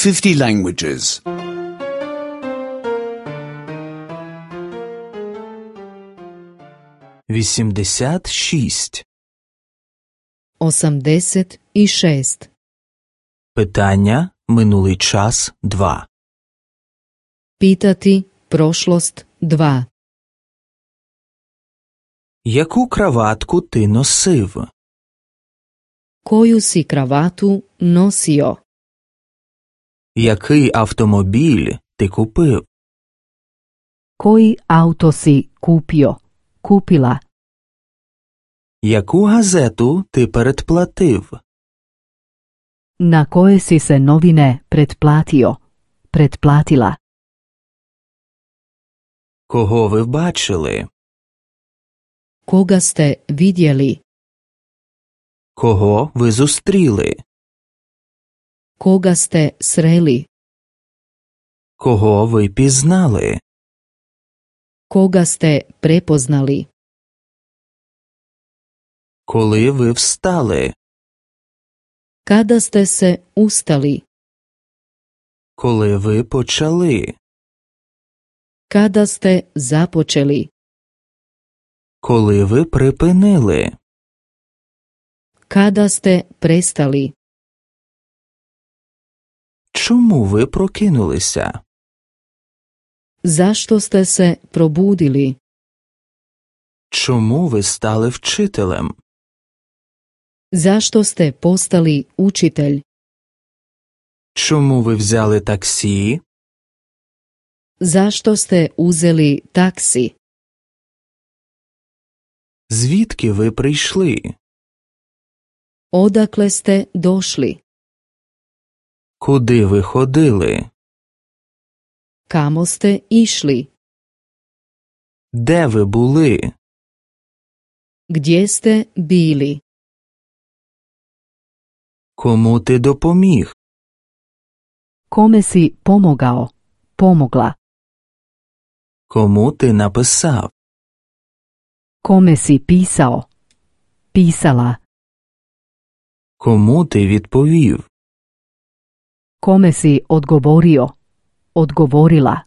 50 languages. 86. 86. Питання минулий час 2. Pitati prošlost 2. Яку краватку ти носив? Koju si kravatu nosio? Який автомобіль ти купив? Koji auto si kupio? Kupila? Яку газету ти передплатив? Na koje si se novine pretplatio? Pretplatila? Кого ви бачили? Koga ste vidjeli? Кого ви зустріли? Koga ste sreli? Кого ви пізнали? Koga ste prepoznali? Коли ви встали? Kada ste se ustali? Коли ви почали? Kada ste započeli? Коли ви припинили? Kada ste prestali? Чому ви прокинулися? Zašto ste se probudili? Чому ви стали вчителем? Zašto ste postali učitelj? Чому ви взяли таксі? Zašto ste uzeli taksi? Звідки ви прийшли? Odakle ste došli? Куди ви ходили? Kamo ste išli? Де ви були? Gdje ste bili? Кому ти допоміг? Kome si pomogao? Pomogla? Кому ти написав? Kome si pisao? Pisala? Кому ти відповів? Kome si odgovorio? Odgovorila?